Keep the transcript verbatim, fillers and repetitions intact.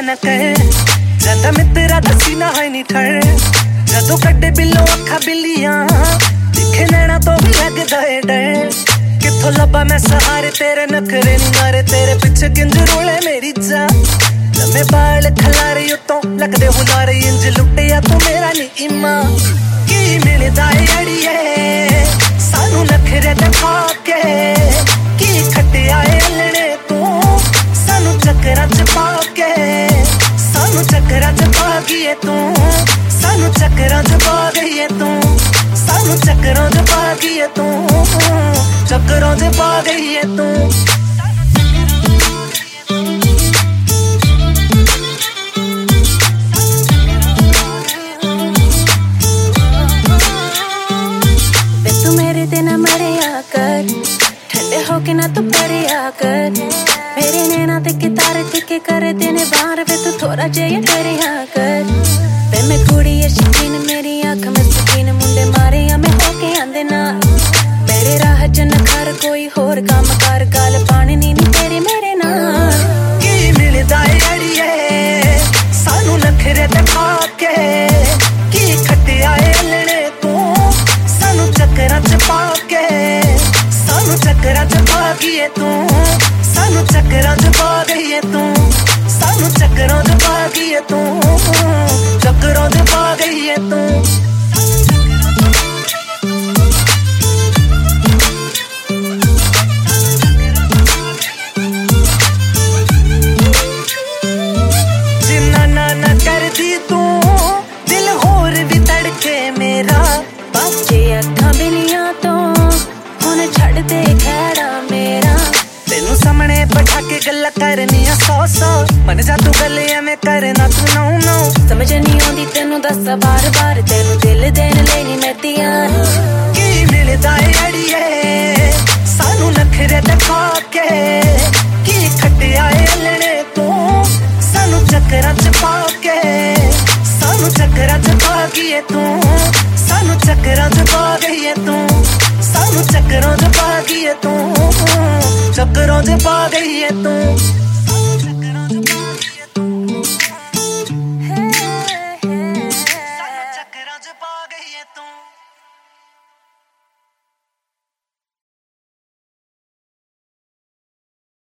ना कर जाता मित्रा दसी ना है नी ठर जदों कड्डे बिल्लो अखा बिल्लियां दिखे नैना तो भी लगदा है डर किथों लब्बा मैं सहारे तेरे नखरे नी मारे तेरे पिछे किंज रोले मेरी जा लम्मे बाल खलारे उतों लगदे हुलारे इंज लुटिया तू मेरा नी इमा की मिलदा है अड़िए सानू नखरे दिखा के की खटिया है अल्लने तू सानू चक्करां च पा के सानू चक्करां च पा गई तू सानू चक्करां च पा गई तू सानू चक्करां च पा गई तू चक्करां च पा गई तू होके ना तू पड़िया कर मेरे नैना ते कितारे तिके करे तेने बाहर वे तू थोड़ा जेहा डरिया कर वे मैं कुड़ी है शकीन मेरी आँख में सुकीन मुंडे मारे या मैं होके आंदे ना मेरे राह च नखर कोई होर काम कर गल पानी नी नी तेरी मेरे नाल की मिलदा है अड़िए सानू नखरे दिखा के की खटिया है अल्लने तू सानू चक्करां च पा के सानू चक्करां च पा गई तू सानू चक्करां च पा गई तू सानू चक्करां च पा गई तू चक्करां च पा गई तू जिन्ना ना ना कर दी तू दिल होर भी तड़के मेरा बाजे अखां बिलियां तो हुण छड़ दे खैड़ा मेरा तेनू सामने बैठा के गल्ला करनिया सौ सौ मन जा तू गल एवें करना तू नौ नौ समझ नहीं आउंदी तेनू दस बार बार तेनू दिल देन लई नी मैं तैयार की मिलदा है अड़िए सानू नखरे दिखा के की खटिया है अल्लने तू सानू चक्करां च पा के सानू चक्करां च पा गई तू सानू चक्करां च पा गई तू सानू चक्करां च पा गई तू चक्करां च पा गई तू।